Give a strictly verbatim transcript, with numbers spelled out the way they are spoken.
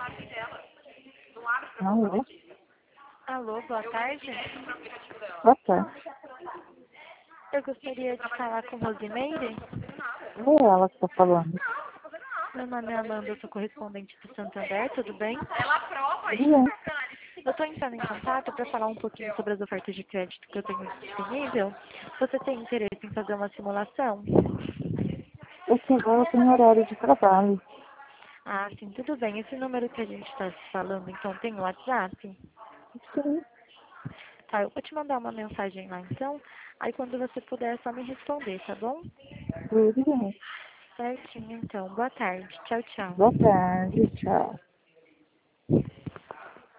Alô? Alô, boa tarde. Boa tarde. Eu gostaria de falar com Rosimeire. É ela que tá falando. Meu nome é Amanda, eu sou correspondente do Santander, tudo bem? Bien. Eu estou entrando em contato para falar um pouquinho sobre as ofertas de crédito que eu tenho disponível. Você tem interesse em fazer uma simulação? É que agora eu tenho horário de trabalho. Ah, sim, tudo bem. Esse número que a gente está falando, então, tem o WhatsApp? Sim. Tá, eu vou te mandar uma mensagem lá, então. Aí, quando você puder, é só me responder, tá bom? Tudo bem. Certinho, então. Boa tarde. Tchau, tchau. Boa tarde. Tchau.